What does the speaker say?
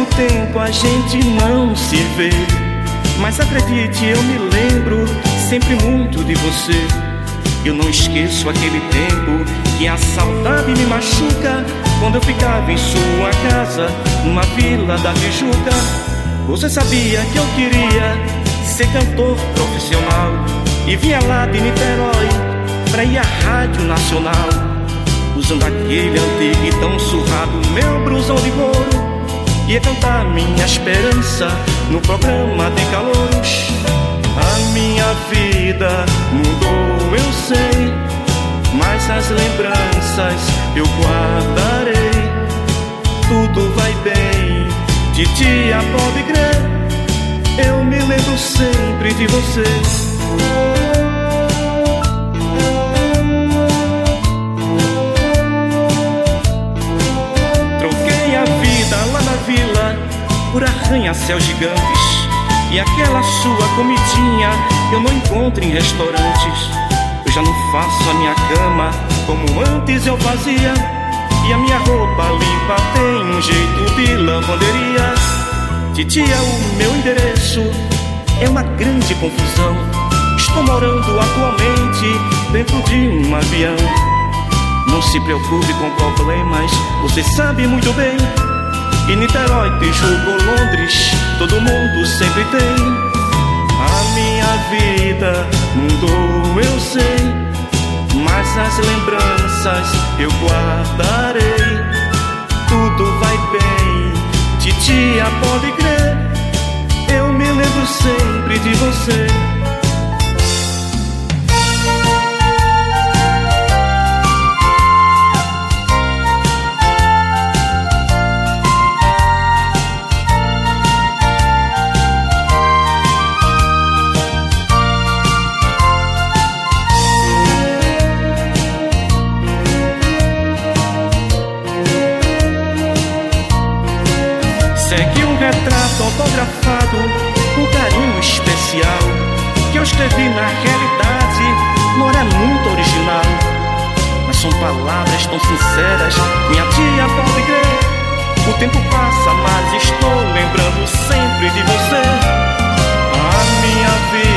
muito tempo a gente não se vê, mas acredite, eu me lembro sempre muito de você. Eu não esqueço aquele tempo que a saudade me machuca, quando eu ficava em sua casa, numa vila da Tijuca. Você sabia que eu queria ser cantor profissional e vinha lá de Niterói pra ir à Rádio Nacional, usando aquele antigo e tão surrado meu blusão de couro, ia cantar minha esperança no programa de calouros. A minha vida mudou, eu sei, mas as lembranças eu guardarei. Tudo vai bem, titia, pode crer, eu me lembro sempre de você. Troquei a vida lá na vila por arranha-céus gigantes, e aquela sua comidinha eu não encontro em restaurantes. Eu já não faço a minha cama como antes eu fazia, e a minha roupa limpa tem um jeito de lavanderia. Titia, o meu endereço é uma grande confusão. Estou morando atualmente dentro de um avião. Não se preocupe com problemas, você sabe muito bem. E Niterói, Tijuca ou Londres, todo mundo sempre tem. A minha vida mudou, eu sei, mas as lembranças eu guardarei. Tudo vai bem, titia, pode crer, eu me lembro sempre de você. Segue um retrato autografado com carinho especial, que eu escrevi na realidade, não era muito original, mas são palavras tão sinceras, minha tia, pode crer. O tempo passa, mas estou lembrando sempre de você. A minha vida